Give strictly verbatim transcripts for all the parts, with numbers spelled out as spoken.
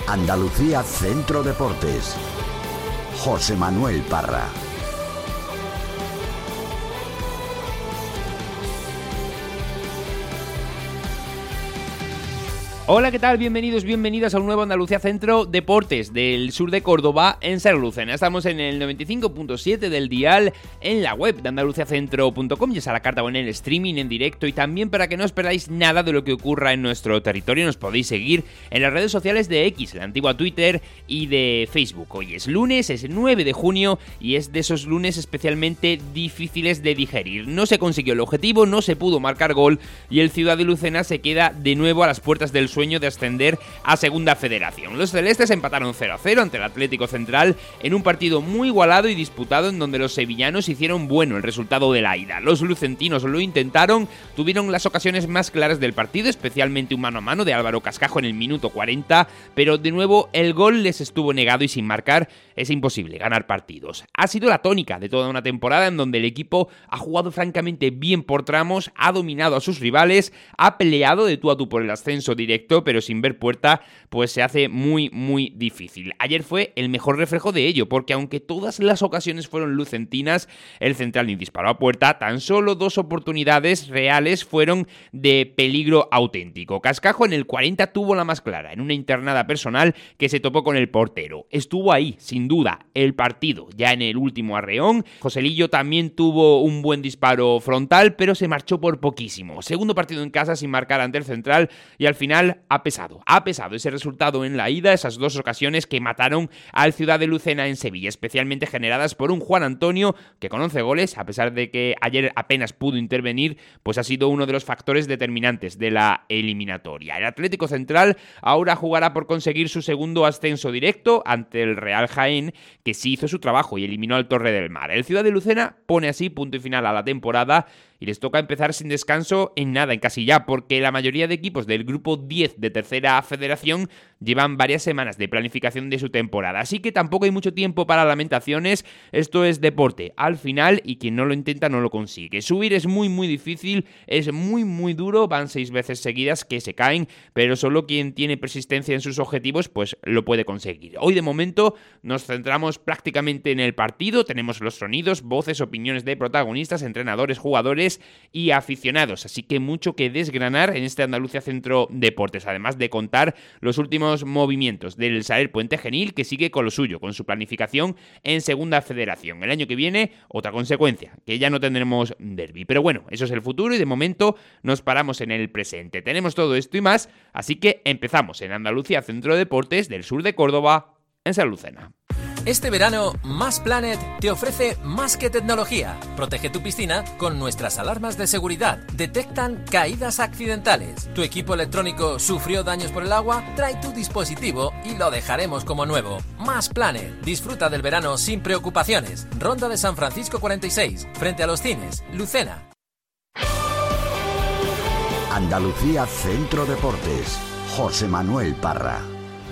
Andalucía Centro Deportes. José Manuel Parra. Hola, ¿qué tal? Bienvenidos, bienvenidas a un nuevo Andalucía Centro Deportes del sur de Córdoba, en Ser Lucena. Estamos en el noventa y cinco punto siete del dial, en la web de andaluciacentro punto com, ya sea a la carta o en el streaming en directo, y también para que no os perdáis nada de lo que ocurra en nuestro territorio, nos podéis seguir en las redes sociales de X, la antigua Twitter, y de Facebook. Hoy es lunes, es nueve de junio, y es de esos lunes especialmente difíciles de digerir. No se consiguió el objetivo, no se pudo marcar gol, y el Ciudad de Lucena se queda de nuevo a las puertas del sueño de ascender a Segunda Federación. Los celestes empataron cero a cero ante el Atlético Central en un partido muy igualado y disputado, en donde los sevillanos hicieron bueno el resultado de la ida. Los lucentinos lo intentaron, tuvieron las ocasiones más claras del partido, especialmente un mano a mano de Álvaro Cascajo en el minuto cuarenta, pero de nuevo el gol les estuvo negado, y sin marcar es imposible ganar partidos. Ha sido la tónica de toda una temporada en donde el equipo ha jugado francamente bien por tramos, ha dominado a sus rivales, ha peleado de tú a tú por el ascenso directo, pero sin ver puerta, pues se hace muy muy difícil. Ayer fue el mejor reflejo de ello, porque aunque todas las ocasiones fueron lucentinas, el central ni disparó a puerta. Tan solo dos oportunidades reales fueron de peligro auténtico. Cascajo en el cuarenta tuvo la más clara, en una internada personal que se topó con el portero. Estuvo ahí, sin duda, el partido, ya en el último arreón. Joselillo también tuvo un buen disparo frontal, pero se marchó por poquísimo. Segundo partido en casa sin marcar ante el central, y al final ha pesado, ha pesado ese resultado en la ida, esas dos ocasiones que mataron al Ciudad de Lucena en Sevilla, especialmente generadas por un Juan Antonio que con once goles, a pesar de que ayer apenas pudo intervenir, pues ha sido uno de los factores determinantes de la eliminatoria. El Atlético Central ahora jugará por conseguir su segundo ascenso directo ante el Real Jaén, que sí hizo su trabajo y eliminó al Torre del Mar. El Ciudad de Lucena pone así punto y final a la temporada, y les toca empezar sin descanso en nada, en casi ya, porque la mayoría de equipos del grupo diez de Tercera Federación llevan varias semanas de planificación de su temporada, así que tampoco hay mucho tiempo para lamentaciones. Esto es deporte al final, y quien no lo intenta no lo consigue. Subir es muy muy difícil, es muy muy duro, van seis veces seguidas que se caen, pero solo quien tiene persistencia en sus objetivos pues lo puede conseguir. Hoy de momento nos centramos prácticamente en el partido, tenemos los sonidos, voces, opiniones de protagonistas, entrenadores, jugadores y aficionados, así que mucho que desgranar en este Andalucía Centro Deportes, además de contar los últimos movimientos del Saler Puente Genil, que sigue con lo suyo, con su planificación en Segunda Federación. El año que viene, otra consecuencia, que ya no tendremos derbi, pero bueno, eso es el futuro, y de momento nos paramos en el presente. Tenemos todo esto y más, así que empezamos en Andalucía Centro Deportes del sur de Córdoba, en Ser Lucena. Este verano, Más Planet te ofrece más que tecnología. Protege tu piscina con nuestras alarmas de seguridad. Detectan caídas accidentales. ¿Tu equipo electrónico sufrió daños por el agua? Trae tu dispositivo y lo dejaremos como nuevo. Más Planet. Disfruta del verano sin preocupaciones. Ronda de San Francisco cuarenta y seis, frente a los cines, Lucena. Andalucía Centro Deportes. José Manuel Parra.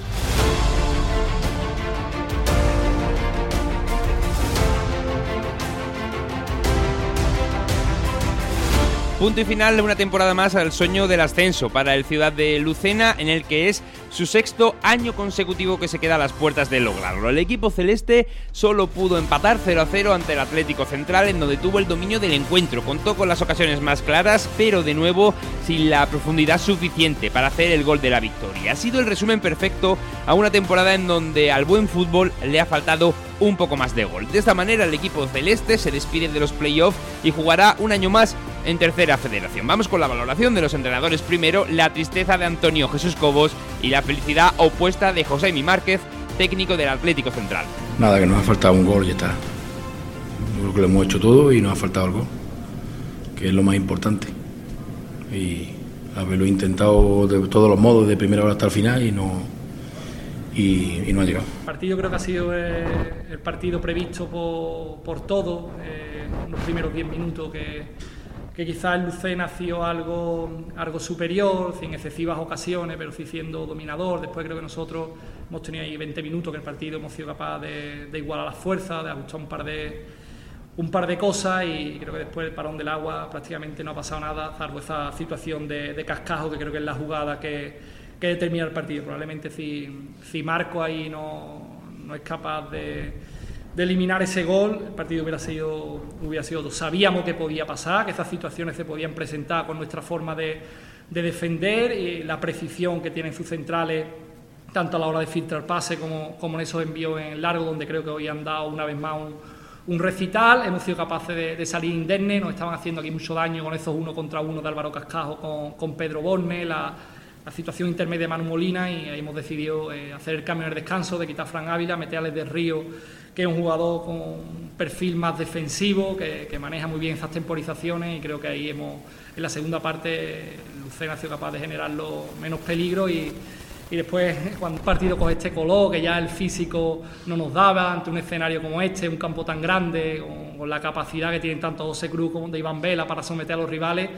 Punto y final de una temporada más al sueño del ascenso para el Ciudad de Lucena, en el que es su sexto año consecutivo que se queda a las puertas de lograrlo. El equipo celeste solo pudo empatar cero a cero ante el Atlético Central, en donde tuvo el dominio del encuentro, contó con las ocasiones más claras, pero de nuevo sin la profundidad suficiente para hacer el gol de la victoria. Ha sido el resumen perfecto a una temporada en donde al buen fútbol le ha faltado un poco más de gol. De esta manera el equipo celeste se despide de los playoffs y jugará un año más en Tercera Federación. Vamos con la valoración de los entrenadores primero, la tristeza de Antonio Jesús Cobos y la felicidad opuesta de Josemi Márquez, técnico del Atlético Central. Nada, que nos ha faltado un gol y ya está. Yo creo que lo hemos hecho todo y nos ha faltado el gol, que es lo más importante. Y haberlo intentado de todos los modos, de primera hora hasta el final, y no, y, y no ha llegado. El partido creo que ha sido eh, el partido previsto por, por todo, eh, los primeros diez minutos que... que quizás el Lucena ha sido algo, algo superior, sin excesivas ocasiones, pero sí siendo dominador. Después creo que nosotros hemos tenido ahí veinte minutos que el partido hemos sido capaz de, de igualar las fuerzas, de ajustar un par de, un par de cosas, y creo que después del parón del agua prácticamente no ha pasado nada, salvo esa situación de, de Cascajo, que creo que es la jugada que, que determina el partido. Probablemente si, si Marco ahí no, no es capaz de, de eliminar ese gol, el partido hubiera sido, hubiera sido otro. Sabíamos que podía pasar, que esas situaciones se podían presentar con nuestra forma de, de defender y la precisión que tienen sus centrales, tanto a la hora de filtrar pase como, como en esos envíos en largo, donde creo que hoy han dado una vez más un, un recital. Hemos sido capaces de, de salir indemnes, nos estaban haciendo aquí mucho daño con esos uno contra uno de Álvaro Cascajo con, con Pedro Borne, la, la situación intermedia de Manu Molina, y ahí hemos decidido eh, hacer el cambio en el descanso, de quitar a Fran Ávila, meter a Alex del Río, que es un jugador con un perfil más defensivo, que, que maneja muy bien esas temporizaciones, y creo que ahí hemos, en la segunda parte, Lucena ha sido capaz de generarlo menos peligro, y Y después, cuando un partido con este color, que ya el físico no nos daba, ante un escenario como este, un campo tan grande, con, con la capacidad que tienen tanto José Cruz como de Iván Vela para someter a los rivales,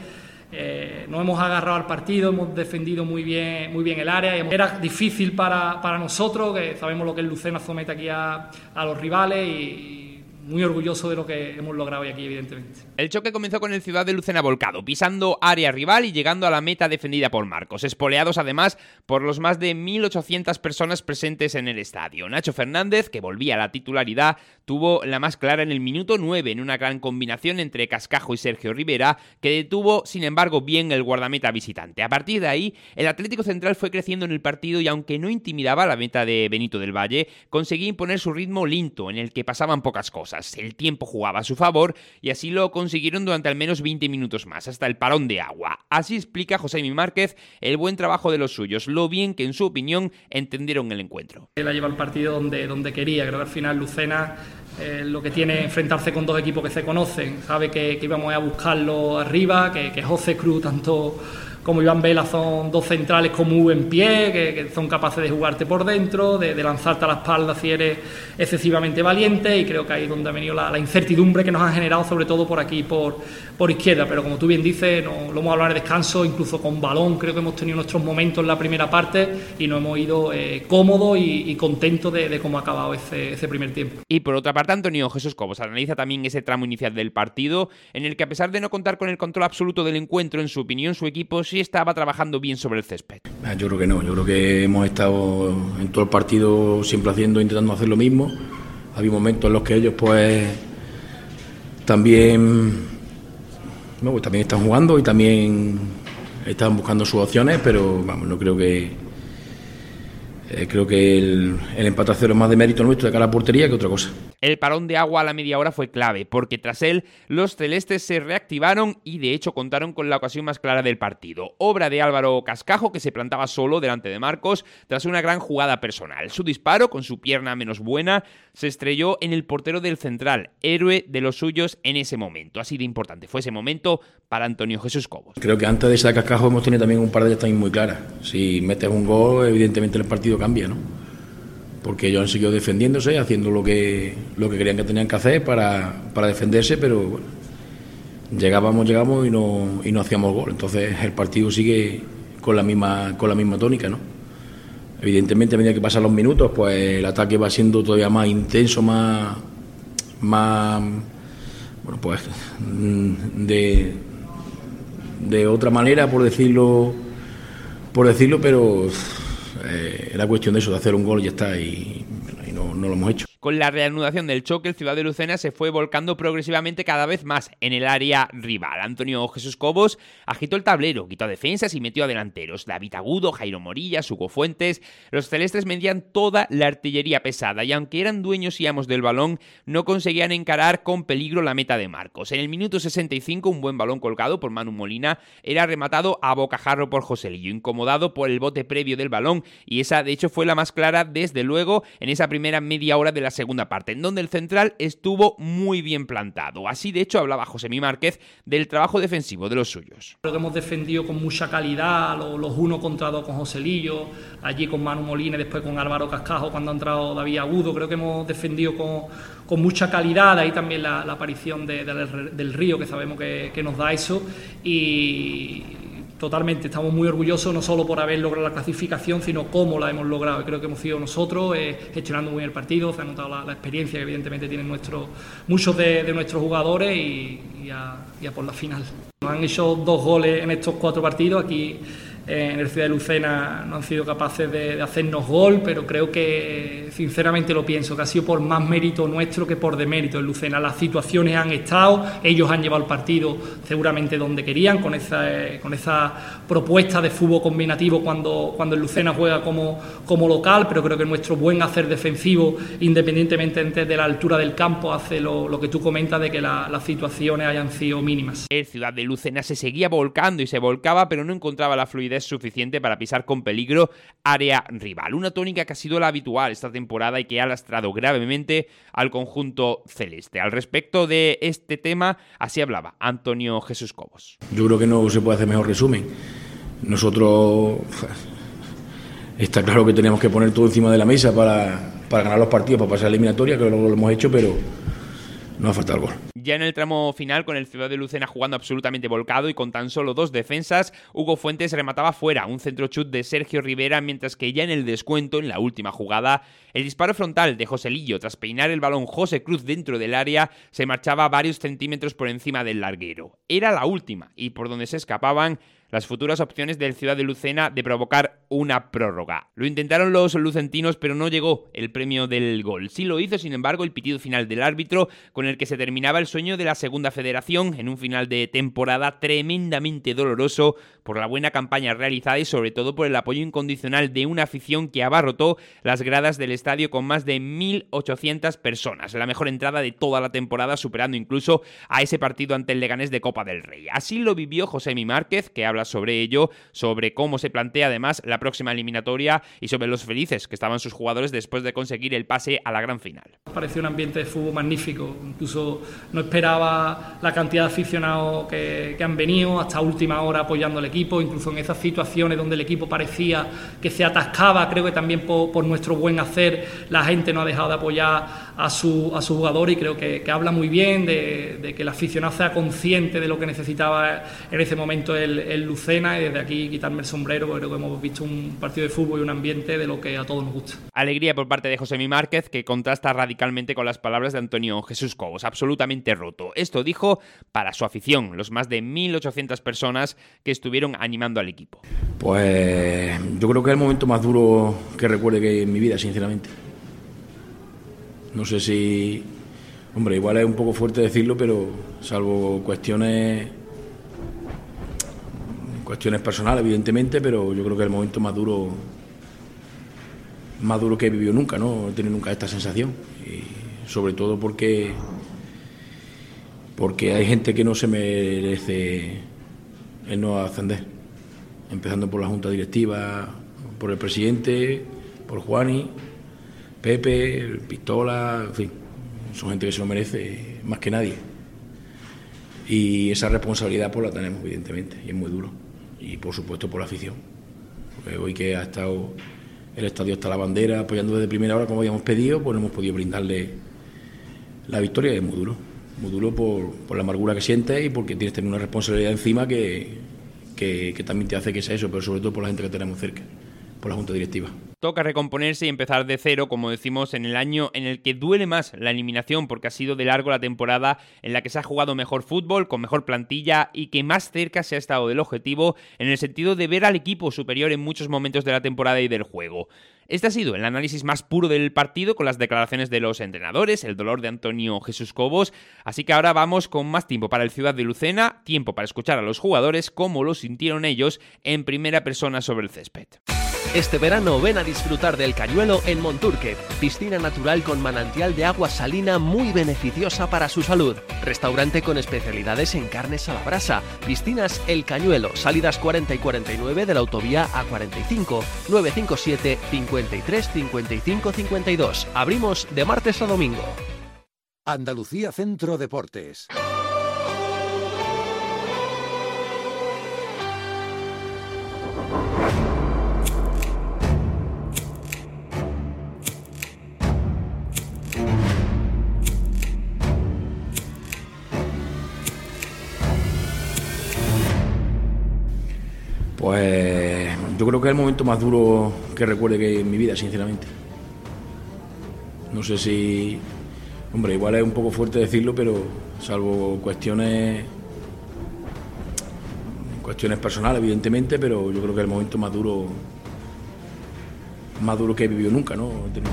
eh, nos hemos agarrado al partido, hemos defendido muy bien, muy bien el área. Y era difícil para, para nosotros, que sabemos lo que el Lucena somete aquí a, a los rivales, y muy orgulloso de lo que hemos logrado hoy aquí, evidentemente. El choque comenzó con el Ciudad de Lucena volcado, pisando área rival y llegando a la meta defendida por Marcos, espoleados además por los más de mil ochocientas personas presentes en el estadio. Nacho Fernández, que volvía a la titularidad, tuvo la más clara en el minuto nueve, en una gran combinación entre Cascajo y Sergio Rivera, que detuvo, sin embargo, bien el guardameta visitante. A partir de ahí, el Atlético Central fue creciendo en el partido y, aunque no intimidaba la meta de Benito del Valle, conseguía imponer su ritmo lento, en el que pasaban pocas cosas. El tiempo jugaba a su favor y así lo consiguieron durante al menos veinte minutos más, hasta el parón de agua. Así explica Josémi Márquez el buen trabajo de los suyos, lo bien que, en su opinión, entendieron el encuentro. Él ha llevado el partido donde, donde quería. Creo que al final Lucena eh, lo que tiene es enfrentarse con dos equipos que se conocen. Sabe que, que íbamos a buscarlo arriba, que, que José Cruz, tanto como Iván Vela, son dos centrales con muy buen pie, que, que son capaces de jugarte por dentro, de, de lanzarte a la espalda si eres excesivamente valiente, y creo que ahí es donde ha venido la, la incertidumbre que nos ha generado, sobre todo por aquí, por, por izquierda. Pero como tú bien dices, no, lo hemos hablado en el descanso, incluso con balón, creo que hemos tenido nuestros momentos en la primera parte y nos hemos ido eh, cómodos y, y contentos de, de cómo ha acabado ese, ese primer tiempo. Y por otra parte, Antonio Jesús Cobos analiza también ese tramo inicial del partido, en el que, a pesar de no contar con el control absoluto del encuentro, en su opinión, su equipo sí estaba trabajando bien sobre el césped. Yo creo que no, yo creo que hemos estado en todo el partido siempre haciendo, intentando hacer lo mismo. Había momentos en los que ellos pues también, no, pues, también están jugando y también están buscando sus opciones, pero vamos, no creo que eh, creo que el, el empate a cero es más de mérito nuestro de cara a la portería que otra cosa. El parón de agua a la media hora fue clave, porque tras él los celestes se reactivaron y de hecho contaron con la ocasión más clara del partido. Obra de Álvaro Cascajo, que se plantaba solo delante de Marcos tras una gran jugada personal. Su disparo, con su pierna menos buena, se estrelló en el portero del Central, héroe de los suyos en ese momento. Así de importante fue ese momento para Antonio Jesús Cobos. Creo que antes de ese Cascajo hemos tenido también un par de ellas también muy claras. Si metes un gol, evidentemente el partido cambia, ¿no? Porque ellos han seguido defendiéndose, haciendo lo que lo que creían que tenían que hacer para, para defenderse, pero bueno, llegábamos, llegamos y no, y no hacíamos gol. Entonces el partido sigue con la misma con la misma tónica, ¿no? Evidentemente, a medida que pasan los minutos, pues el ataque va siendo todavía más intenso, más, más bueno, pues de, de otra manera, por decirlo, por decirlo, pero Eh, era cuestión de eso, de hacer un gol y ya está, y, y no, no lo hemos hecho. Con la reanudación del choque, el Ciudad de Lucena se fue volcando progresivamente cada vez más en el área rival. Antonio Jesús Cobos agitó el tablero, quitó defensas y metió a delanteros. David Agudo, Jairo Morillas, Hugo Fuentes. Los celestes medían toda la artillería pesada y, aunque eran dueños y amos del balón, no conseguían encarar con peligro la meta de Marcos. En el minuto sesenta y cinco, un buen balón colgado por Manu Molina era rematado a bocajarro por Joselillo, incomodado por el bote previo del balón, y esa de hecho fue la más clara, desde luego, en esa primera media hora de la segunda parte, en donde el Central estuvo muy bien plantado. Así de hecho hablaba Josémi Márquez del trabajo defensivo de los suyos. Creo que hemos defendido con mucha calidad, los, los uno contra dos con Joselillo, allí con Manu Molina y después con Álvaro Cascajo cuando ha entrado David Agudo. Creo que hemos defendido con, con mucha calidad, de ahí también la, la aparición de, de, del, del Río, que sabemos que, que nos da eso, y totalmente, estamos muy orgullosos no solo por haber logrado la clasificación, sino cómo la hemos logrado. Creo que hemos sido nosotros eh, gestionando muy bien el partido. Se ha notado la, la experiencia que evidentemente tienen nuestros, muchos de, de nuestros jugadores, y, y, a, y a por la final. Nos han hecho dos goles en estos cuatro partidos. Aquí en el Ciudad de Lucena no han sido capaces de, de hacernos gol, pero creo que, sinceramente lo pienso, que ha sido por más mérito nuestro que por demérito en Lucena. Las situaciones han estado, ellos han llevado el partido seguramente donde querían, con esa, eh, con esa propuesta de fútbol combinativo cuando, cuando el Lucena juega como, como local, pero creo que nuestro buen hacer defensivo, independientemente de la altura del campo, hace lo, lo que tú comentas de que la, las situaciones hayan sido mínimas. El Ciudad de Lucena se seguía volcando y se volcaba, pero no encontraba la fluidez suficiente para pisar con peligro área rival. Una tónica que ha sido la habitual esta temporada y que ha lastrado gravemente al conjunto celeste. Al respecto de este tema, así hablaba Antonio Jesús Cobos. Yo creo que no se puede hacer mejor resumen. Nosotros está claro que tenemos que poner todo encima de la mesa para, para ganar los partidos, para pasar a la eliminatoria, que lo, lo hemos hecho, pero no ha faltado el gol. Ya en el tramo final, con el Ciudad de Lucena jugando absolutamente volcado y con tan solo dos defensas, Hugo Fuentes remataba fuera un centro chut de Sergio Rivera, mientras que ya en el descuento, en la última jugada, el disparo frontal de Joselillo, tras peinar el balón José Cruz dentro del área, se marchaba varios centímetros por encima del larguero. Era la última, y por donde se escapaban las futuras opciones del Ciudad de Lucena de provocar una prórroga. Lo intentaron los lucentinos, pero no llegó el premio del gol. Sí lo hizo, sin embargo, el pitido final del árbitro, con el que se terminaba el sueño de la segunda federación en un final de temporada tremendamente doloroso por la buena campaña realizada y sobre todo por el apoyo incondicional de una afición que abarrotó las gradas del estadio con más de mil ochocientas personas, la mejor entrada de toda la temporada, superando incluso a ese partido ante el Leganés de Copa del Rey. Así lo vivió Josemi Márquez, que habla sobre ello, sobre cómo se plantea además la próxima eliminatoria y sobre los felices que estaban sus jugadores después de conseguir el pase a la gran final. Pareció un ambiente de fútbol magnífico, incluso no esperaba la cantidad de aficionados que, que han venido hasta última hora apoyando al equipo, incluso en esas situaciones donde el equipo parecía que se atascaba, creo que también por, por nuestro buen hacer la gente no ha dejado de apoyar a su, a su jugador, y creo que, que habla muy bien de, de que el aficionado sea consciente de lo que necesitaba en ese momento el, el Lucena, y desde aquí quitarme el sombrero, porque creo que hemos visto un partido de fútbol y un ambiente de lo que a todos nos gusta. Alegría por parte de Josemi Márquez, que contrasta radicalmente con las palabras de Antonio Jesús Cobos, absolutamente roto. Esto dijo para su afición, los más de mil ochocientas personas que estuvieron animando al equipo. Pues yo creo que es el momento más duro que recuerde que en mi vida, sinceramente. No sé si... Hombre, igual es un poco fuerte decirlo, pero salvo cuestiones... Cuestiones personales, evidentemente, pero yo creo que es el momento más duro... Más duro que he vivido nunca, ¿no? He tenido nunca esta sensación. Y sobre todo porque... Porque hay gente que no se merece el no ascender. Empezando por la Junta Directiva, por el presidente, por Juani, Pepe, Pistola, en fin, son gente que se lo merece más que nadie. Y esa responsabilidad pues la tenemos, evidentemente, y es muy duro. Y por supuesto por la afición. Porque hoy que ha estado el estadio hasta la bandera apoyando desde primera hora como habíamos pedido, pues no hemos podido brindarle la victoria, y es muy duro. Muy duro por, por la amargura que sientes y porque tienes que tener una responsabilidad encima que, que, que también te hace que sea eso, pero sobre todo por la gente que tenemos cerca, por la Junta Directiva. Toca recomponerse y empezar de cero, como decimos, en el año en el que duele más la eliminación, porque ha sido de largo la temporada en la que se ha jugado mejor fútbol, con mejor plantilla y que más cerca se ha estado del objetivo, en el sentido de ver al equipo superior en muchos momentos de la temporada y del juego. Este ha sido el análisis más puro del partido, con las declaraciones de los entrenadores, el dolor de Antonio Jesús Cobos, así que ahora vamos con más tiempo para el Ciudad de Lucena, tiempo para escuchar a los jugadores cómo lo sintieron ellos en primera persona sobre el césped. Este verano ven a disfrutar del Cañuelo en Monturque, piscina natural con manantial de agua salina muy beneficiosa para su salud, restaurante con especialidades en carnes a la brasa, piscinas El Cañuelo, salidas cuarenta y cuarenta y nueve de la autovía A cuarenta y cinco, nueve cinco siete, cincuenta y tres, cincuenta y cinco, cincuenta y dos. Abrimos de martes a domingo. Andalucía Centro Deportes. Pues yo creo que es el momento más duro que recuerde que en mi vida, sinceramente. No sé si... Hombre, igual es un poco fuerte decirlo, pero salvo cuestiones... cuestiones personales, evidentemente, pero yo creo que es el momento más duro, más duro que he vivido nunca, ¿no? He tenido...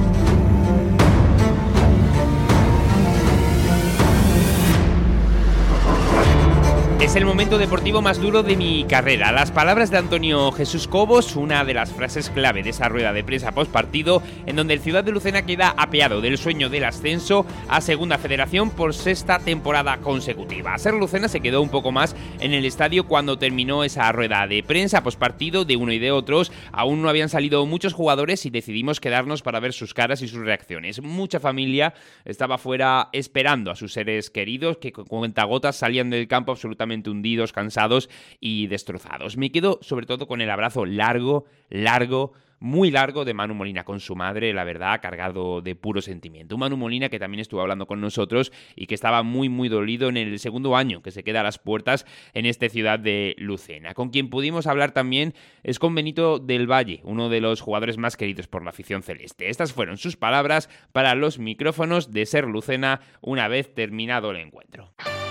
Es el momento deportivo más duro de mi carrera. Las palabras de Antonio Jesús Cobos, una de las frases clave de esa rueda de prensa postpartido, en donde el Ciudad de Lucena queda apeado del sueño del ascenso a Segunda Federación por sexta temporada consecutiva. Ser Lucena se quedó un poco más en el estadio cuando terminó esa rueda de prensa postpartido de uno y de otros. Aún no habían salido muchos jugadores y decidimos quedarnos para ver sus caras y sus reacciones. Mucha familia estaba fuera esperando a sus seres queridos que con cuentagotas salían del campo absolutamente hundidos, cansados y destrozados. Me quedo sobre todo con el abrazo largo, largo, muy largo de Manu Molina con su madre, la verdad, cargado de puro sentimiento. Un Manu Molina que también estuvo hablando con nosotros y que estaba muy, muy dolido en el segundo año que se queda a las puertas en esta ciudad de Lucena. Con quien pudimos hablar también es con Benito del Valle, uno de los jugadores más queridos por la afición celeste. Estas fueron sus palabras para los micrófonos de Ser Lucena una vez terminado el encuentro.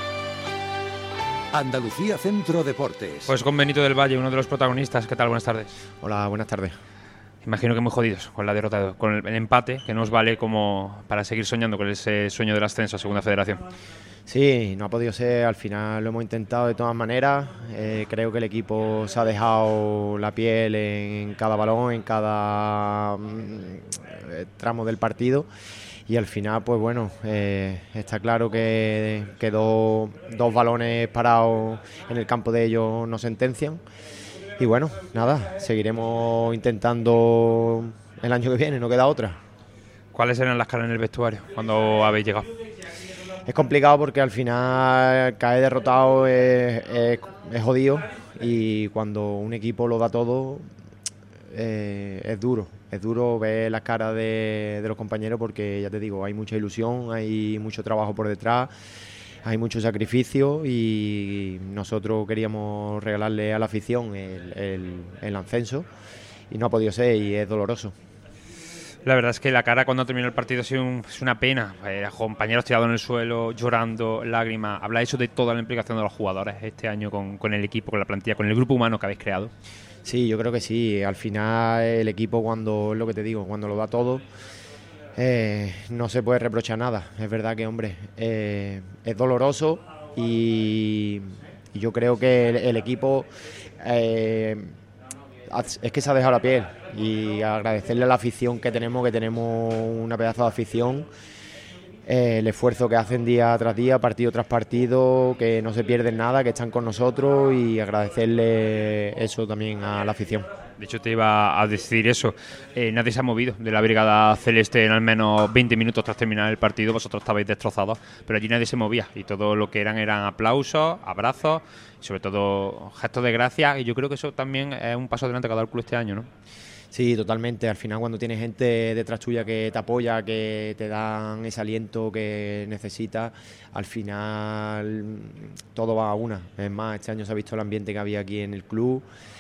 Andalucía Centro Deportes. Pues con Benito del Valle, uno de los protagonistas. ¿Qué tal? Buenas tardes. Hola, buenas tardes. Imagino que muy jodidos con la derrota, con el empate, que nos vale como para seguir soñando con ese sueño del ascenso a Segunda Federación. Sí, no ha podido ser, al final lo hemos intentado de todas maneras. Eh, creo que el equipo se ha dejado la piel en cada balón, en cada mm, tramo del partido. Y al final, pues bueno, eh, está claro que, que dos, dos balones parados en el campo de ellos nos sentencian. Y bueno, nada, seguiremos intentando el año que viene, no queda otra. ¿Cuáles eran las caras en el vestuario cuando habéis llegado? Es complicado porque al final caer derrotado es, es, es jodido, y cuando un equipo lo da todo eh, es duro. Es duro ver las caras de, de los compañeros porque, ya te digo, hay mucha ilusión, hay mucho trabajo por detrás, hay mucho sacrificio, y nosotros queríamos regalarle a la afición el, el, el ascenso y no ha podido ser, y es doloroso. La verdad es que la cara cuando terminó el partido ha sido un, es una pena. Eh, compañeros tirados en el suelo, llorando, lágrimas. Habla eso de toda la implicación de los jugadores este año con, con el equipo, con la plantilla, con el grupo humano que habéis creado. Sí, yo creo que sí. Al final el equipo, cuando es lo que te digo, cuando lo da todo, eh, no se puede reprochar nada. Es verdad que, hombre, eh, es doloroso, y, y yo creo que el, el equipo eh, es que se ha dejado la piel, y agradecerle a la afición que tenemos, que tenemos una pedazo de afición. Eh, el esfuerzo que hacen día tras día, partido tras partido, que no se pierden nada, que están con nosotros, y agradecerle eso también a la afición. De hecho, te iba a decir eso. Eh, nadie se ha movido de la brigada celeste en al menos veinte minutos tras terminar el partido. Vosotros estabais destrozados, pero allí nadie se movía, y todo lo que eran eran aplausos, abrazos y sobre todo gestos de gracia, y yo creo que eso también es un paso adelante que ha dado el club este año, ¿no? Sí, totalmente. Al final, cuando tienes gente detrás tuya que te apoya, que te dan ese aliento que necesitas, al final todo va a una. Es más, este año se ha visto el ambiente que había aquí en el club.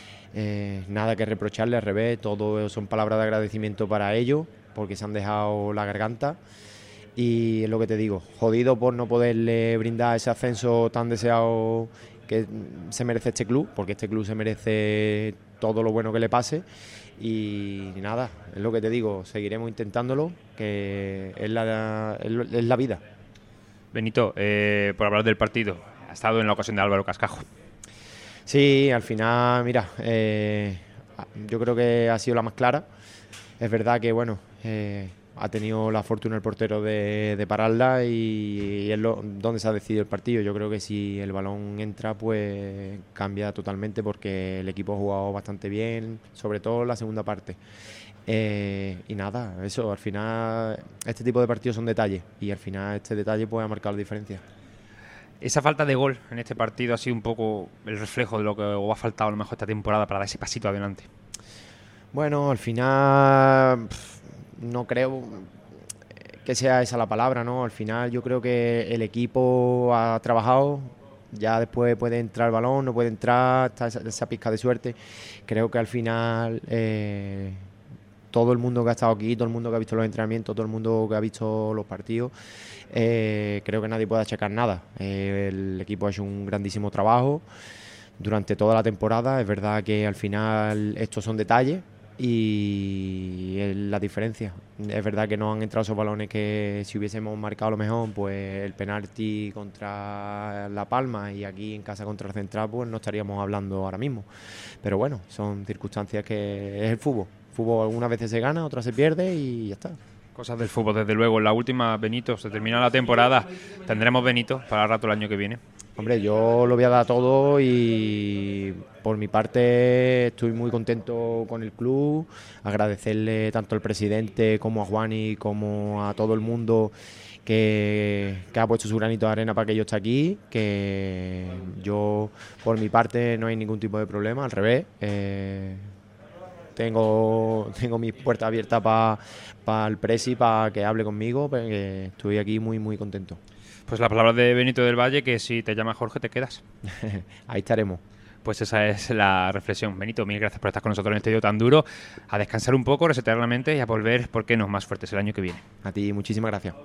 Eh, nada que reprocharle, al revés, todo son palabras de agradecimiento para ellos, porque se han dejado la garganta. Y es lo que te digo, jodido por no poderle brindar ese ascenso tan deseado que se merece este club, porque este club se merece todo lo bueno que le pase. Y nada, es lo que te digo, seguiremos intentándolo, que es la, es la vida. Benito, eh, por hablar del partido, ha estado en la ocasión de Álvaro Cascajo. Sí, al final, mira, eh, yo creo que ha sido la más clara. Es verdad que, bueno, eh, ha tenido la fortuna el portero de, de pararla, y, y es lo, donde se ha decidido el partido. Yo creo que si el balón entra, pues cambia totalmente, porque el equipo ha jugado bastante bien, sobre todo la segunda parte. Eh, y nada, eso, al final este tipo de partidos son detalles, y al final este detalle puede marcar la diferencia. Esa falta de gol en este partido ha sido un poco el reflejo de lo que os ha faltado a lo mejor esta temporada para dar ese pasito adelante. Bueno, al final pff, no creo que sea esa la palabra, ¿no? Al final yo creo que el equipo ha trabajado, ya después puede entrar el balón, no puede entrar, está esa, esa pizca de suerte. Creo que al final eh, todo el mundo que ha estado aquí, todo el mundo que ha visto los entrenamientos, todo el mundo que ha visto los partidos, eh, creo que nadie puede achacar nada. Eh, el equipo ha hecho un grandísimo trabajo. durante toda la temporada. Es verdad que al final estos son detalles y es la diferencia. Es verdad que no han entrado esos balones que si hubiésemos marcado lo mejor, pues el penalti contra La Palma y aquí en casa contra el Central, pues no estaríamos hablando ahora mismo. Pero bueno, son circunstancias que es el fútbol. El fútbol algunas veces se gana, otras se pierde y ya está. Cosas del fútbol, desde luego. En la última, Benito, se termina la temporada. ¿Tendremos Benito para el rato el año que viene? Hombre, yo lo voy a dar todo y por mi parte estoy muy contento con el club, agradecerle tanto al presidente como a Juani como a todo el mundo que, que ha puesto su granito de arena para que yo esté aquí, que yo por mi parte no hay ningún tipo de problema, al revés. Eh, tengo, tengo mis puertas abiertas para pa el presi, para que hable conmigo, porque estoy aquí muy muy contento. Pues la palabra de Benito del Valle, que si te llama Jorge te quedas. Ahí estaremos. Pues esa es la reflexión. Benito, mil gracias por estar con nosotros en este día tan duro. A descansar un poco, resetear la mente y a volver, ¿por qué no?, más fuertes el año que viene. A ti, muchísimas gracias.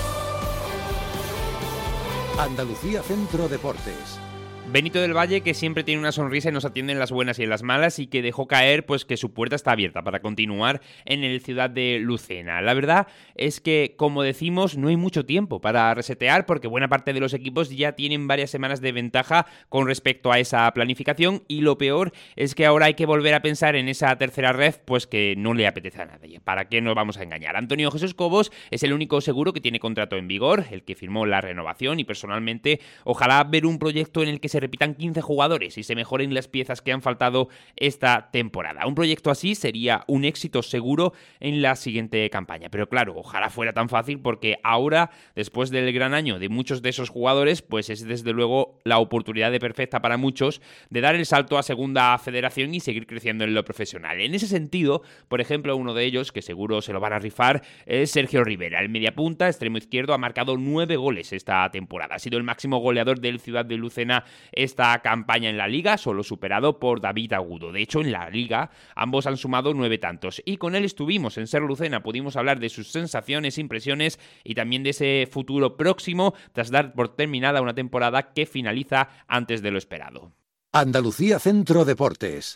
Andalucía Centro Deportes. Benito del Valle, que siempre tiene una sonrisa y nos atiende en las buenas y en las malas, y que dejó caer pues que su puerta está abierta para continuar en el Ciudad de Lucena. La verdad es que, como decimos, no hay mucho tiempo para resetear, porque buena parte de los equipos ya tienen varias semanas de ventaja con respecto a esa planificación, y lo peor es que ahora hay que volver a pensar en esa tercera red, pues que no le apetece a nadie. ¿Para qué nos vamos a engañar? Antonio Jesús Cobos es el único seguro que tiene contrato en vigor, el que firmó la renovación, y personalmente ojalá ver un proyecto en el que se repitan quince jugadores y se mejoren las piezas que han faltado esta temporada. Un proyecto así sería un éxito seguro en la siguiente campaña. Pero claro, ojalá fuera tan fácil, porque ahora, después del gran año de muchos de esos jugadores, pues es desde luego la oportunidad de perfecta para muchos de dar el salto a segunda federación y seguir creciendo en lo profesional. En ese sentido, por ejemplo, uno de ellos, que seguro se lo van a rifar, es Sergio Rivera. El mediapunta, extremo izquierdo, ha marcado nueve goles esta temporada. Ha sido el máximo goleador del Ciudad de Lucena esta campaña en la Liga, solo superado por David Agudo. De hecho, en la Liga ambos han sumado nueve tantos, y con él estuvimos en Ser Lucena. Pudimos hablar de sus sensaciones, impresiones y también de ese futuro próximo tras dar por terminada una temporada que finaliza antes de lo esperado. Andalucía Centro Deportes.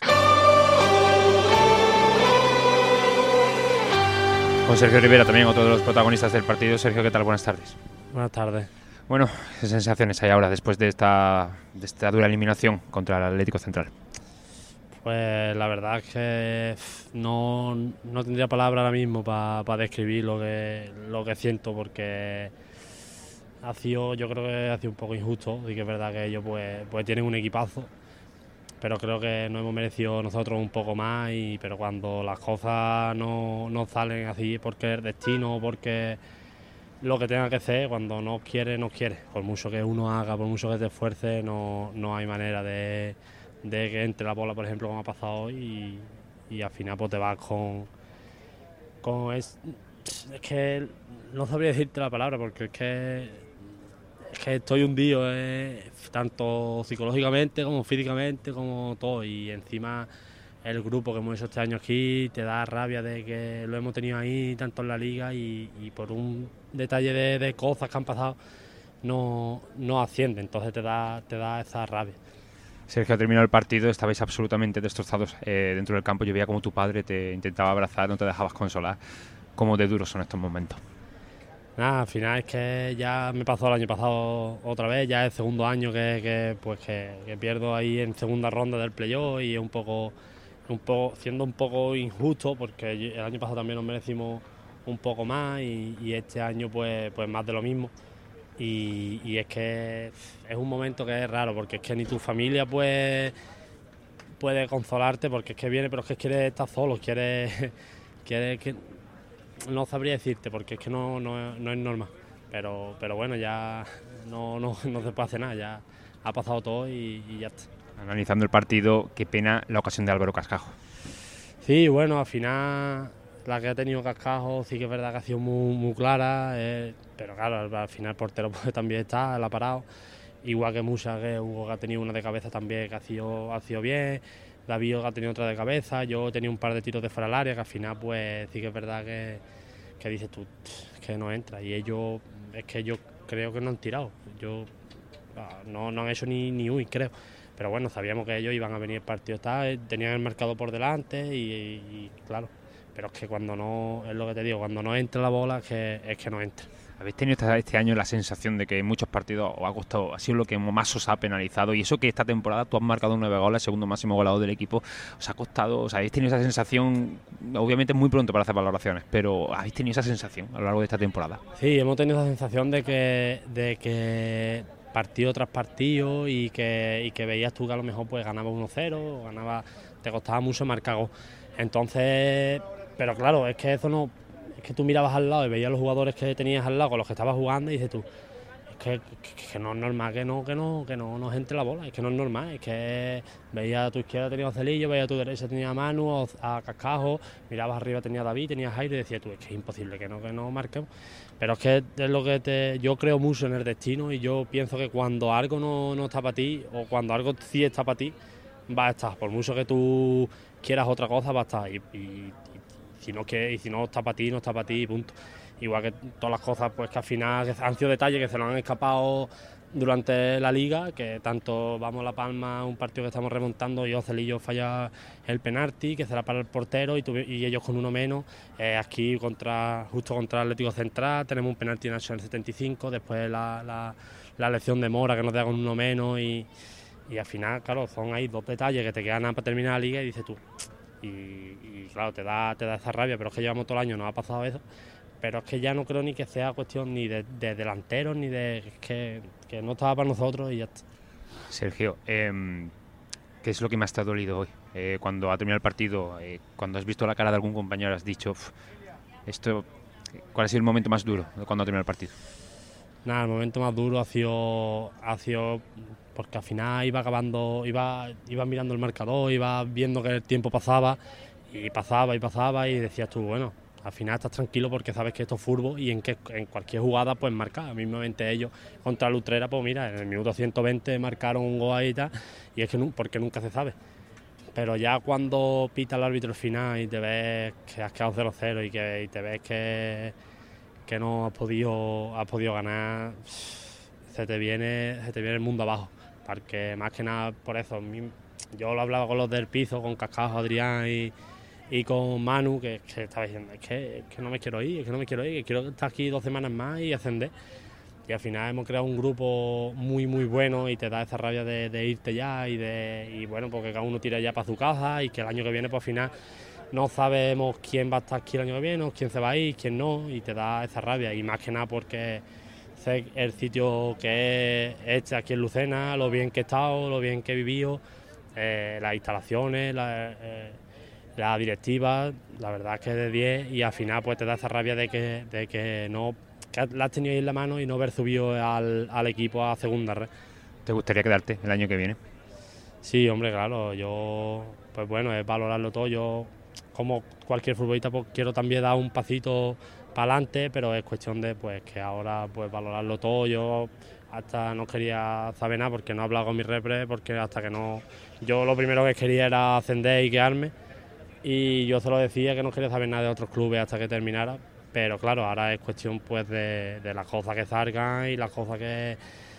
Con Sergio Rivera, también otro de los protagonistas del partido. Sergio, ¿qué tal? Buenas tardes. Buenas tardes. Bueno, ¿qué sensaciones hay ahora después de esta, de esta dura eliminación contra el Atlético Central? Pues la verdad es que no, no tendría palabras ahora mismo para pa describir lo que, lo que siento, porque ha sido, yo creo que ha sido un poco injusto, y que es verdad que ellos pues, pues tienen un equipazo, pero creo que nos hemos merecido nosotros un poco más, y pero cuando las cosas no, no salen así porque es destino, porque lo que tenga que ser, cuando no quiere, no quiere. Por mucho que uno haga, por mucho que te esfuerce, no, no hay manera de, de que entre la bola, por ejemplo, como ha pasado hoy, y, y al final pues te vas con... con es, es que no sabría decirte la palabra, porque es que, es que estoy hundido, eh, tanto psicológicamente como físicamente, como todo, y encima el grupo que hemos hecho este año aquí te da rabia de que lo hemos tenido ahí tanto en la Liga, y, y por un detalle de, de cosas que han pasado no, no asciende, entonces te da, te da esa rabia. Sergio, ha terminado el partido, estabais absolutamente destrozados eh, dentro del campo. Yo veía como tu padre te intentaba abrazar, no te dejabas consolar. ¿Cómo de duros son estos momentos? Nada, al final es que ya me pasó el año pasado otra vez, ya es el segundo año que, que, pues que, que pierdo ahí en segunda ronda del playoff, y es un poco, un poco, siendo un poco injusto, porque el año pasado también nos merecimos un poco más, y, y este año pues, pues más de lo mismo. Y, y es que es un momento que es raro, porque es que ni tu familia puede, puede consolarte, porque es que viene, pero es que quieres estar solo, quieres, quieres que... No sabría decirte, porque es que no, no, no es normal, pero, pero bueno, ya no, no, no se puede hacer nada, ya ha pasado todo y, y ya está. Analizando el partido, qué pena la ocasión de Álvaro Cascajo. Sí, bueno, al final la que ha tenido Cascajo sí que es verdad que ha sido muy, muy clara, eh, pero claro, al, al final el portero pues, también está, él ha parado, igual que Musa, que Hugo que ha tenido una de cabeza también que ha sido, ha sido bien, David ha tenido otra de cabeza, yo he tenido un par de tiros de fuera del área que al final pues sí que es verdad que, que dices tú que no entra, y ellos es que yo creo que no han tirado, yo no, no han hecho ni, ni uy, creo. pero bueno, sabíamos que ellos iban a venir el partido, tal, tenían el marcador por delante y, y claro, pero es que cuando no, es lo que te digo, cuando no entra la bola es que, es que no entra. ¿Habéis tenido este, este año la sensación de que en muchos partidos os ha costado, ha sido lo que más os ha penalizado? Y eso que esta temporada tú has marcado nueve goles, segundo máximo goleador del equipo, os ha costado, o sea, habéis tenido esa sensación, obviamente es muy pronto para hacer valoraciones, pero habéis tenido esa sensación a lo largo de esta temporada. Sí, hemos tenido esa sensación de que, de que partido tras partido y que, y que veías tú que a lo mejor pues ganabas uno cero, ganaba, te costaba mucho marcar gol. Entonces, pero claro, es que eso no... Es que tú mirabas al lado y veías los jugadores que tenías al lado con los que estabas jugando y dices tú, es que, que, que no es normal que no que no que no nos entre la bola, es que no es normal, es que veías a tu izquierda tenía a Celillo, veías a tu derecha tenía a Manu, a Cascajo, mirabas arriba tenía a David, tenía a Jairo y decías tú, es que es imposible que no que no marquemos. Pero es que es lo que te, yo creo mucho en el destino y yo pienso que cuando algo no, no está para ti o cuando algo sí está para ti, va a estar, por mucho que tú quieras otra cosa, va a estar y, y Si no, que, y si no está para ti, no está para ti, punto. Igual que todas las cosas pues que al final que han sido detalles que se nos han escapado durante la liga, que tanto vamos a La Palma, un partido que estamos remontando y Ocelillo falla el penalti, que será para el portero y, tuve, y ellos con uno menos. Eh, aquí contra justo contra el Atlético Central tenemos un penalti en el setenta y cinco, después la, la, la elección de Mora que nos da con uno menos y, y al final, claro, son ahí dos detalles que te quedan para terminar la liga y dices tú... Y, y claro, te da, te da esa rabia, pero es que llevamos todo el año, nos ha pasado eso, pero es que ya no creo ni que sea cuestión ni de, de delanteros, ni de... Es que, que no estaba para nosotros y ya está. Sergio, eh, ¿qué es lo que más te ha dolido hoy? Eh, cuando ha terminado el partido, eh, cuando has visto la cara de algún compañero, has dicho, esto, ¿cuál ha sido el momento más duro de cuando ha terminado el partido? Nada, el momento más duro ha sido, ha sido porque al final iba acabando, iba, iba mirando el marcador, iba viendo que el tiempo pasaba y pasaba y pasaba y decías tú, bueno, al final estás tranquilo porque sabes que esto es fútbol y en que en cualquier jugada pues marcar. Mismamente ellos contra la Utrera, pues mira, en el minuto ciento veinte marcaron un gol ahí y tal, y es que no, porque nunca se sabe. Pero ya cuando pita el árbitro al final y te ves que has quedado cero cero y que y te ves que, que no has podido, has podido ganar, se te viene, se te viene el mundo abajo. Porque más que nada por eso, yo lo hablaba con los del piso, con Cascajo, Adrián y, y con Manu, que, que estaba diciendo, es que, es que no me quiero ir, es que no me quiero ir, que quiero estar aquí dos semanas más y ascender. Y al final hemos creado un grupo muy muy bueno y te da esa rabia de, de irte ya y de y bueno, porque cada uno tira ya para su casa y que el año que viene por final no sabemos quién va a estar aquí el año que viene, o quién se va a ir, quién no, y te da esa rabia. Y más que nada porque sé el sitio que es este aquí en Lucena, lo bien que he estado, lo bien que he vivido, eh, las instalaciones, la, eh, la directiva, la verdad es que de diez, y al final pues te da esa rabia de que, de que no que la has tenido ahí en la mano y no haber subido al, al equipo a segunda red. ¿Te gustaría quedarte el año que viene? Sí, hombre, claro, yo pues bueno, es valorarlo todo. Yo como cualquier futbolista pues quiero también dar un pasito para adelante, pero es cuestión de pues que ahora pues valorarlo todo. Yo hasta no quería saber nada porque no he hablado con mi repre, porque hasta que no, yo lo primero que quería era ascender y quedarme, y yo se lo decía que no quería saber nada de otros clubes hasta que terminara, pero claro, ahora es cuestión pues de, de las cosas que salgan y las cosas que,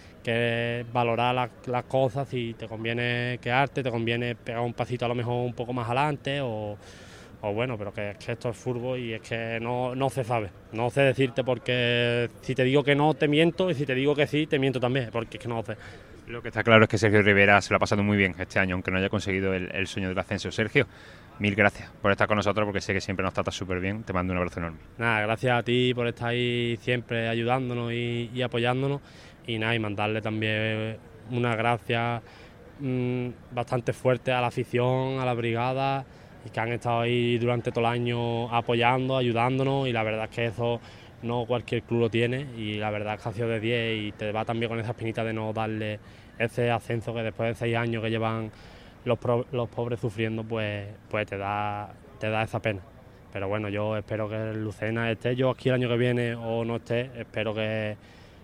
que valorar las, las cosas, si te conviene quedarte, te conviene pegar un pasito a lo mejor un poco más adelante o o bueno, pero que, que esto es fútbol y es que no, no se sabe, no sé decirte porque si te digo que no te miento y si te digo que sí te miento también, porque es que no lo sé. Lo que está claro es que Sergio Rivera se lo ha pasado muy bien este año, aunque no haya conseguido el, el sueño del ascenso. Sergio, mil gracias por estar con nosotros porque sé que siempre nos tratas súper bien, te mando un abrazo enorme. Nada, gracias a ti por estar ahí siempre ayudándonos y, y apoyándonos y nada, y mandarle también una gracias mmm, bastante fuerte a la afición, a la brigada, y que han estado ahí durante todo el año apoyando, ayudándonos, y la verdad es que eso no cualquier club lo tiene, y la verdad es que ha sido de diez y te va también con esa espinita de no darle ese ascenso que después de seis años que llevan los, pro, los pobres sufriendo, pues, pues te da, te da esa pena. Pero bueno, yo espero que el Lucena esté yo aquí el año que viene o no esté, espero que,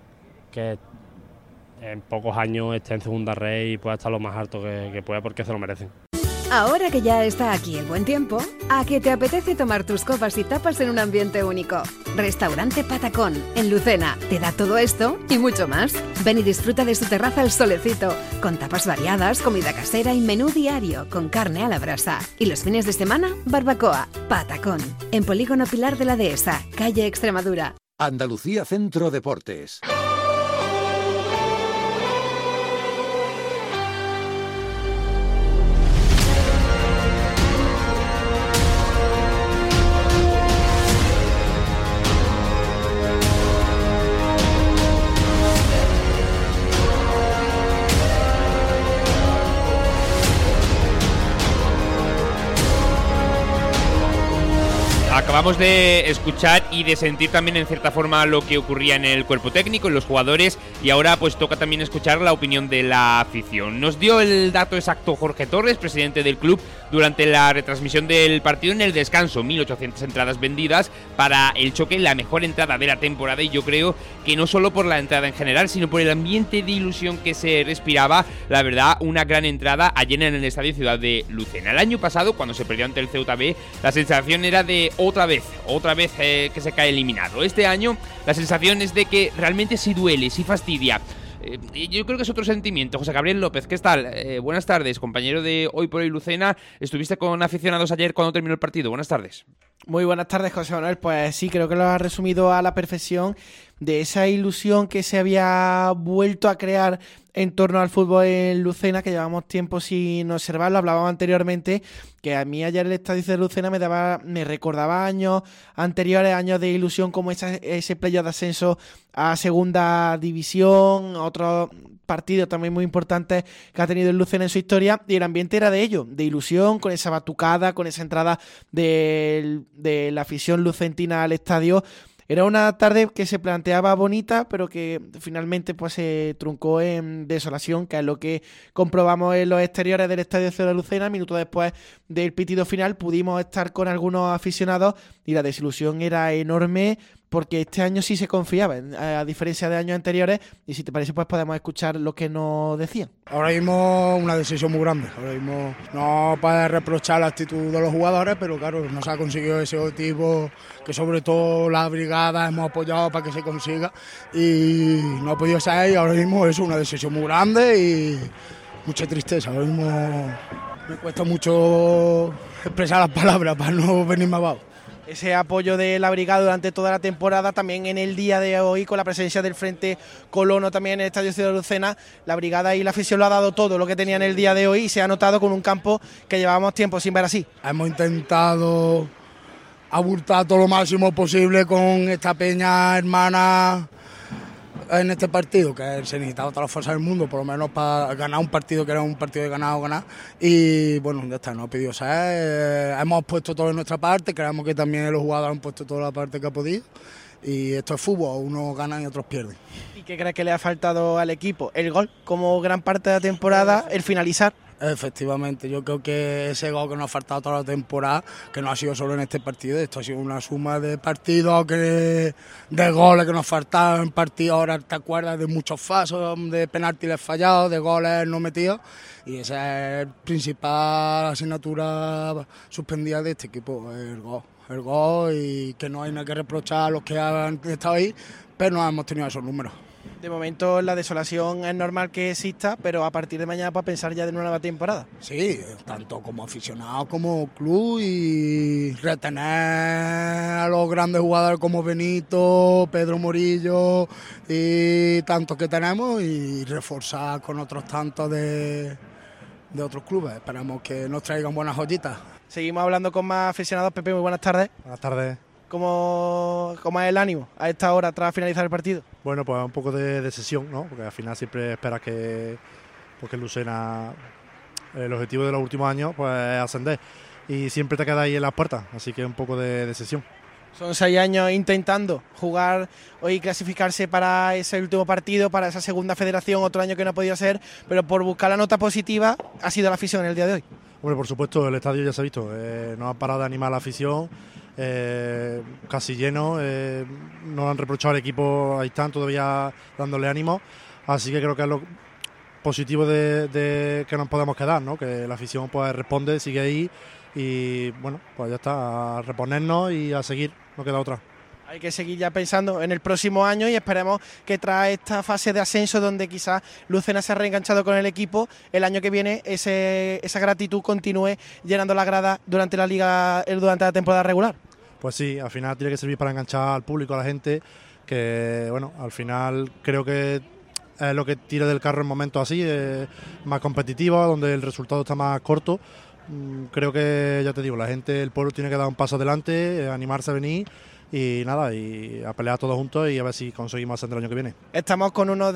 que en pocos años esté en segunda red y pueda estar lo más alto que, que pueda, porque se lo merecen. Ahora que ya está aquí el buen tiempo, ¿a que te apetece tomar tus copas y tapas en un ambiente único? Restaurante Patacón, en Lucena, te da todo esto y mucho más. Ven y disfruta de su terraza al solecito, con tapas variadas, comida casera y menú diario, con carne a la brasa. Y los fines de semana, barbacoa. Patacón, en Polígono Pilar de la Dehesa, calle Extremadura. Andalucía Centro Deportes. Acabamos de escuchar y de sentir también en cierta forma lo que ocurría en el cuerpo técnico, en los jugadores, y ahora pues toca también escuchar la opinión de la afición. Nos dio el dato exacto Jorge Torres, presidente del club, durante la retransmisión del partido en el descanso. mil ochocientas entradas vendidas para el choque, la mejor entrada de la temporada, y yo creo que no solo por la entrada en general, sino por el ambiente de ilusión que se respiraba. La verdad, una gran entrada ayer en el Estadio Ciudad de Lucena. El año pasado, cuando se perdió ante el Ceuta B, la sensación era de otra vez, otra vez eh, que se cae eliminado. Este año la sensación es de que realmente sí duele, sí fastidia. Eh, yo creo que es otro sentimiento. José Gabriel López, ¿qué tal? Eh, buenas tardes, compañero de Hoy por Hoy Lucena. ¿Estuviste con aficionados ayer cuando terminó el partido? Buenas tardes. Muy buenas tardes, José Manuel. Pues sí, creo que lo has resumido a la perfección, de esa ilusión que se había vuelto a crear en torno al fútbol en Lucena, que llevamos tiempo sin observarlo. Hablábamos anteriormente que a mí ayer el estadio de Lucena me daba, me recordaba años anteriores, años de ilusión, como esa, ese playoff de ascenso a segunda división, otros partidos también muy importantes que ha tenido el Lucena en su historia, y el ambiente era de ello, de ilusión, con esa batucada, con esa entrada de, de la afición lucentina al estadio. Era una tarde que se planteaba bonita, pero que finalmente pues se truncó en desolación, que es lo que comprobamos en los exteriores del Estadio de Lucena. Minutos después del pitido final pudimos estar con algunos aficionados y la desilusión era enorme, porque este año sí se confiaba, a diferencia de años anteriores, y si te parece pues podemos escuchar lo que nos decían. Ahora mismo una decisión muy grande, ahora mismo no puedes reprochar la actitud de los jugadores, pero claro, no se ha conseguido ese objetivo que sobre todo la brigada hemos apoyado para que se consiga, y no ha podido ser, y ahora mismo es una decisión muy grande y mucha tristeza. Ahora mismo me cuesta mucho expresar las palabras para no venirme abajo. Ese apoyo de la brigada durante toda la temporada, también en el día de hoy, con la presencia del Frente Colono también en el Estadio Ciudad de Lucena, la brigada y la afición lo ha dado todo lo que tenía en el día de hoy, y se ha notado con un campo que llevábamos tiempo sin ver así. Hemos intentado abultar todo lo máximo posible con esta peña hermana en este partido, que se necesitaba toda la fuerza del mundo, por lo menos para ganar un partido que era un partido de ganar o ganar, y bueno, ya está, no ha pedido ser, eh, hemos puesto todo de nuestra parte, creemos que también los jugadores han puesto toda la parte que ha podido, y esto es fútbol, unos ganan y otros pierden. ¿Y qué crees que le ha faltado al equipo? El gol, como gran parte de la temporada, el finalizar. Efectivamente, yo creo que ese gol que nos ha faltado toda la temporada, que no ha sido solo en este partido, esto ha sido una suma de partidos, que de goles que nos faltaban en partidos. Ahora te acuerdas de muchos falsos, de penaltis fallados, de goles no metidos, y esa es la principal asignatura suspendida de este equipo, el gol. El gol, y que no hay nada que reprochar a los que han estado ahí, pero no hemos tenido esos números. De momento la desolación es normal que exista, pero a partir de mañana para pensar ya de una nueva temporada. Sí, tanto como aficionados como club, y retener a los grandes jugadores como Benito, Pedro Morillo y tantos que tenemos, y reforzar con otros tantos de, de otros clubes. Esperamos que nos traigan buenas joyitas. Seguimos hablando con más aficionados. Pepe, muy buenas tardes. Buenas tardes. ¿Cómo, ¿Cómo es el ánimo a esta hora tras finalizar el partido? Bueno, pues un poco de decisión, ¿no? Porque al final siempre esperas que, porque Lucena, el objetivo de los últimos años pues es ascender, y siempre te quedas ahí en las puertas, así que un poco de decisión. Son seis años intentando jugar hoy y clasificarse para ese último partido, para esa segunda federación, otro año que no ha podido ser, pero por buscar la nota positiva ha sido la afición en el día de hoy. Bueno, por supuesto, el estadio ya se ha visto, eh, no ha parado de animar a la afición, eh, casi lleno, eh, nos han reprochado al equipo, ahí están todavía dándole ánimo, así que creo que es lo, positivo de, de que nos podemos quedar, ¿no? Que la afición pues responde, sigue ahí y bueno, pues ya está, a reponernos y a seguir, no queda otra. Hay que seguir ya pensando en el próximo año y esperemos que tras esta fase de ascenso donde quizás Lucena se ha reenganchado con el equipo, el año que viene ese, esa gratitud continúe llenando la grada durante la liga, durante la temporada regular. Pues sí, al final tiene que servir para enganchar al público, a la gente, que bueno, al final creo que es lo que tira del carro en momentos así, eh, más competitiva, donde el resultado está más corto. Mm, creo que, ya te digo, la gente, el pueblo tiene que dar un paso adelante, eh, animarse a venir y nada, y a pelear todos juntos y a ver si conseguimos ascender el año que viene. Estamos con uno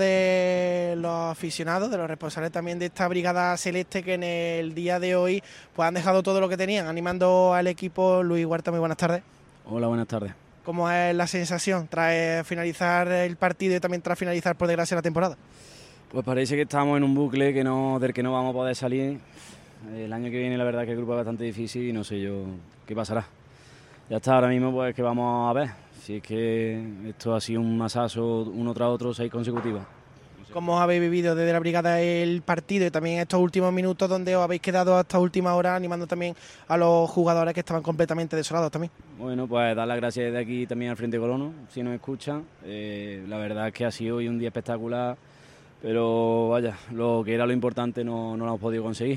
de los aficionados, de los responsables también de esta brigada celeste que en el día de hoy pues han dejado todo lo que tenían, animando al equipo. Luis Huerta, muy buenas tardes. Hola, buenas tardes. ¿Cómo es la sensación tras finalizar el partido y también tras finalizar, por desgracia, la temporada? Pues parece que estamos en un bucle que no, del que no vamos a poder salir. El año que viene la verdad que el grupo es bastante difícil y no sé yo qué pasará. Ya está, ahora mismo pues que vamos a ver. Si es que esto ha sido un masazo uno tras otro, seis consecutivas. ¿Cómo habéis vivido desde la brigada el partido y también estos últimos minutos donde os habéis quedado hasta última hora animando también a los jugadores que estaban completamente desolados también? Bueno, pues dar las gracias desde aquí también al Frente Colono, si nos escuchan. Eh, la verdad es que ha sido hoy un día espectacular, pero vaya, lo que era lo importante no, no lo hemos podido conseguir.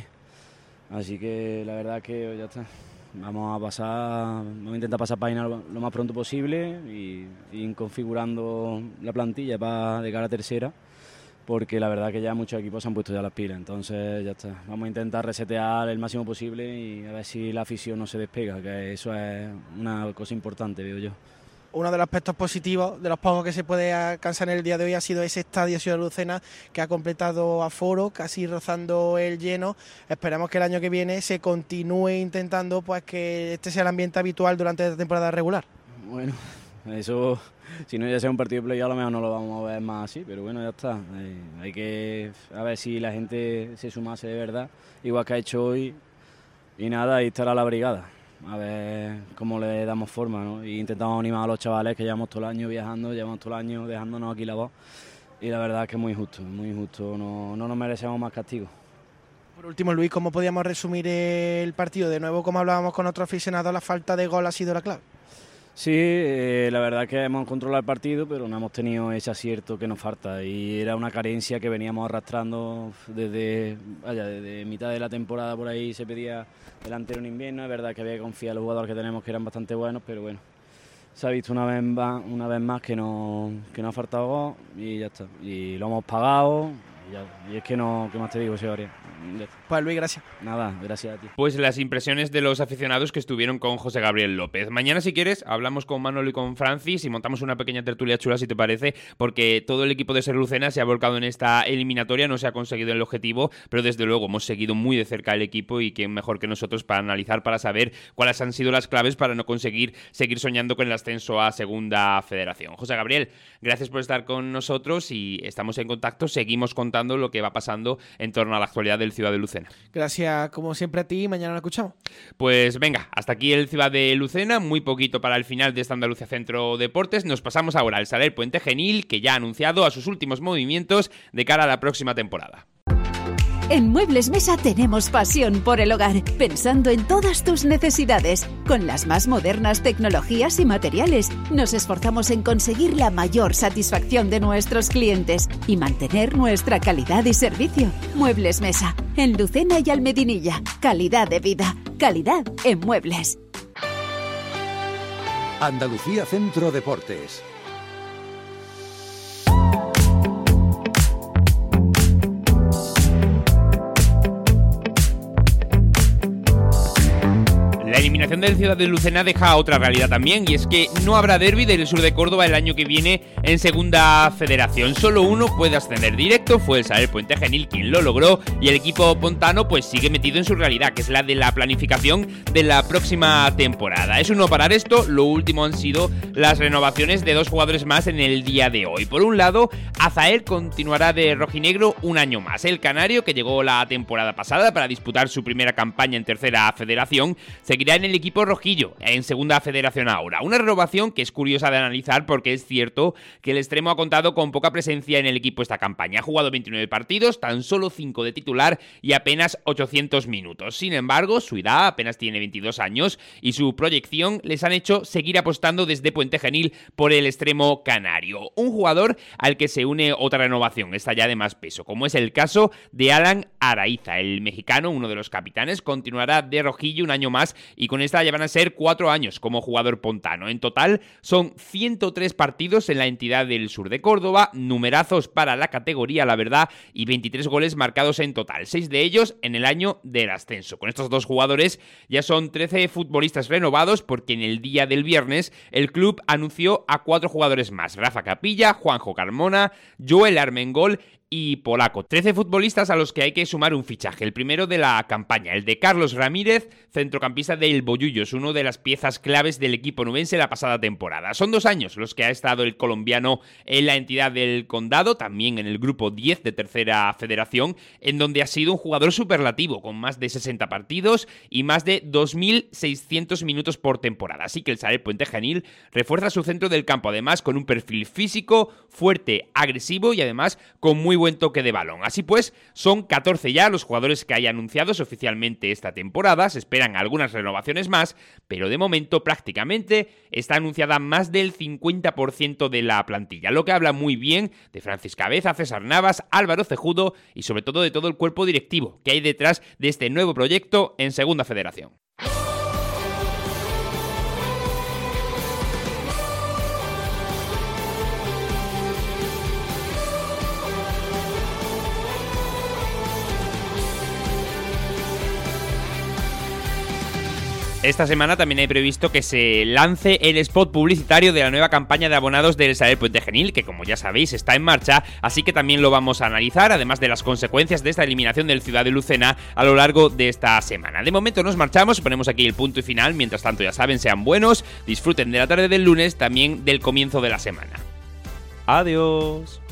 Así que la verdad es que ya está. Vamos a pasar, vamos a intentar pasar página lo, lo más pronto posible y ir configurando la plantilla para de cara a tercera, porque la verdad que ya muchos equipos se han puesto ya las pilas, entonces ya está. Vamos a intentar resetear el máximo posible y a ver si la afición no se despega, que eso es una cosa importante, veo yo. Uno de los aspectos positivos, de los pocos que se puede alcanzar en el día de hoy, ha sido ese estadio Ciudad de Lucena que ha completado aforo, casi rozando el lleno. Esperamos que el año que viene se continúe intentando pues que este sea el ambiente habitual durante la temporada regular. Bueno, eso, si no ya sea un partido de play-off, a lo mejor no lo vamos a ver más así, pero bueno, ya está. Hay, hay que a ver si la gente se sumase de verdad, igual que ha hecho hoy, y nada, ahí estará la brigada. A ver cómo le damos forma, ¿no? Y intentamos animar a los chavales que llevamos todo el año viajando, llevamos todo el año dejándonos aquí la voz. Y la verdad es que es muy injusto, muy injusto, no, no nos merecemos más castigo. Por último, Luis, ¿cómo podíamos resumir el partido? De nuevo, como hablábamos con otros aficionados, la falta de gol ha sido la clave. Sí, eh, la verdad es que hemos controlado el partido, pero no hemos tenido ese acierto que nos falta. Y era una carencia que veníamos arrastrando desde, vaya, desde mitad de la temporada. Por ahí se pedía delantero en invierno. Es verdad que había que confiar en los jugadores que tenemos, que eran bastante buenos, pero bueno, se ha visto una vez más, una vez más que no, que no ha faltado gol y ya está. Y lo hemos pagado. Y, ya, y es que no, ¿qué más te digo, Sebastián? Pues Luis, gracias. Nada, gracias a ti. Pues las impresiones de los aficionados que estuvieron con José Gabriel López. Mañana, si quieres, hablamos con Manolo y con Francis y montamos una pequeña tertulia chula, si te parece, porque todo el equipo de Ser Lucena se ha volcado en esta eliminatoria, no se ha conseguido el objetivo, pero desde luego hemos seguido muy de cerca el equipo y quién mejor que nosotros para analizar, para saber cuáles han sido las claves para no conseguir seguir soñando con el ascenso a Segunda Federación. José Gabriel, gracias por estar con nosotros y estamos en contacto, seguimos contando lo que va pasando en torno a la actualidad del Ciudad de Lucena. Gracias, como siempre, a ti y mañana lo escuchamos. Pues venga, hasta aquí el Ciudad de Lucena, muy poquito para el final de esta Andalucía Centro Deportes. Nos pasamos ahora al Saler Puente Genil, que ya ha anunciado a sus últimos movimientos de cara a la próxima temporada. En Muebles Mesa tenemos pasión por el hogar, pensando en todas tus necesidades. Con las más modernas tecnologías y materiales, nos esforzamos en conseguir la mayor satisfacción de nuestros clientes y mantener nuestra calidad y servicio. Muebles Mesa, en Lucena y Almedinilla. Calidad de vida, calidad en muebles. Andalucía Centro Deportes. La eliminación del Ciudad de Lucena deja otra realidad también, y es que no habrá derbi del sur de Córdoba el año que viene en Segunda Federación. Solo uno puede ascender directo, fue el Saler Puente Genil quien lo logró, y el equipo pontano pues sigue metido en su realidad, que es la de la planificación de la próxima temporada. Es un no parar esto, lo último han sido las renovaciones de dos jugadores más en el día de hoy. Por un lado, Azael continuará de rojinegro un año más. El canario, que llegó la temporada pasada para disputar su primera campaña en Tercera Federación, seguirá en el el equipo rojillo, en segunda federación ahora. Una renovación que es curiosa de analizar porque es cierto que el extremo ha contado con poca presencia en el equipo esta campaña. Ha jugado veintinueve partidos, tan solo cinco de titular y apenas ochocientos minutos. Sin embargo, su edad, apenas tiene veintidós años, y su proyección les han hecho seguir apostando desde Puente Genil por el extremo canario. Un jugador al que se une otra renovación, esta ya de más peso, como es el caso de Alan Araiza. El mexicano, uno de los capitanes, continuará de rojillo un año más y con esta ya van a ser cuatro años como jugador pontano. En total son ciento tres partidos en la entidad del sur de Córdoba, numerazos para la categoría, la verdad, y veintitrés goles marcados en total, seis de ellos en el año del ascenso. Con estos dos jugadores ya son trece futbolistas renovados porque en el día del viernes el club anunció a cuatro jugadores más: Rafa Capilla, Juanjo Carmona, Joel Armengol y Polaco. trece futbolistas a los que hay que sumar un fichaje. El primero de la campaña, el de Carlos Ramírez, centrocampista del Bollullos, uno de las piezas claves del equipo nubense la pasada temporada. Son dos años los que ha estado el colombiano en la entidad del Condado, también en el grupo diez de tercera federación, en donde ha sido un jugador superlativo, con más de sesenta partidos y más de dos mil seiscientos minutos por temporada. Así que el Sarel Puente Genil refuerza su centro del campo, además con un perfil físico, fuerte, agresivo y además con muy buen toque de balón. Así pues, son catorce ya los jugadores que hay anunciados oficialmente esta temporada. Se esperan algunas renovaciones más, pero de momento prácticamente está anunciada más del cincuenta por ciento de la plantilla, lo que habla muy bien de Francis Cabeza, César Navas, Álvaro Cejudo y sobre todo de todo el cuerpo directivo que hay detrás de este nuevo proyecto en Segunda Federación. Esta semana también hay previsto que se lance el spot publicitario de la nueva campaña de abonados del Sarel Puente Genil, que como ya sabéis está en marcha, así que también lo vamos a analizar, además de las consecuencias de esta eliminación del Ciudad de Lucena a lo largo de esta semana. De momento nos marchamos, ponemos aquí el punto y final, mientras tanto ya saben, sean buenos, disfruten de la tarde del lunes, también del comienzo de la semana. Adiós.